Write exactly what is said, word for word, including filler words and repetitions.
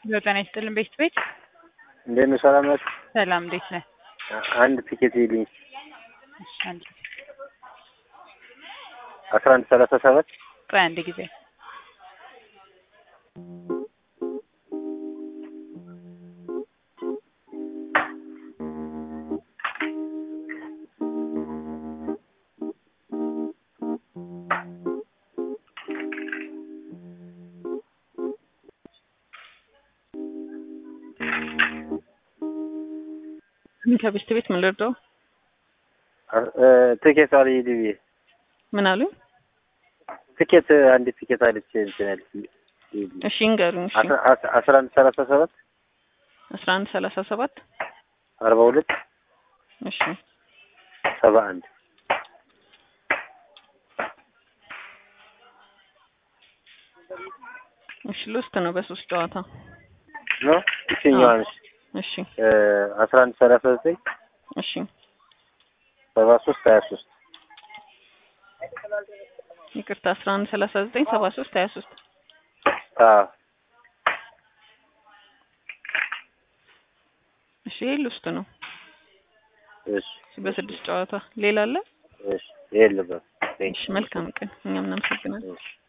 ዘጠና ይስጥልን ቤት ቤት እንዴት ነው? ሰላም ናችሁ? ሰላም እንዴት ነህ? አንድ ቲኬት ይልኝ እሺ አንድ አስራ አንድ ሰላሳ ሰባት ቆይ አንድ ጊዜ ከቤት ቤት ምን ልርዳው? ትኬት አለ ይዲቪ ምን አሉ? ትኬት አንድ ትኬት አለች እንትን እሺ እንገሩኝ። እሺ አስራ አንድ ሰላሳ ሰባት አስራ አንድ ሰላሳ ሰባት አርባ ሁለት እሺ ሰባ አንድ እሺ ሉስት ነው በሶስት ጨዋታ ነው እሺኛው አንስ እሺ አስራ አንድ ሰላሳ ዘጠኝ እሺ ሰባ ሶስት ሀያ ሶስት ይቅርታ አስራ አንድ ሰላሳ ዘጠኝ ሰባ ሶስት ሀያ ሶስት አዎ እሺ ሉስት ነው። እሺ በስድስት ጨዋታ ሌላ አለ? እሺ የለም። እሺ መልካም ቀን። እኛም እናመሰግናለን።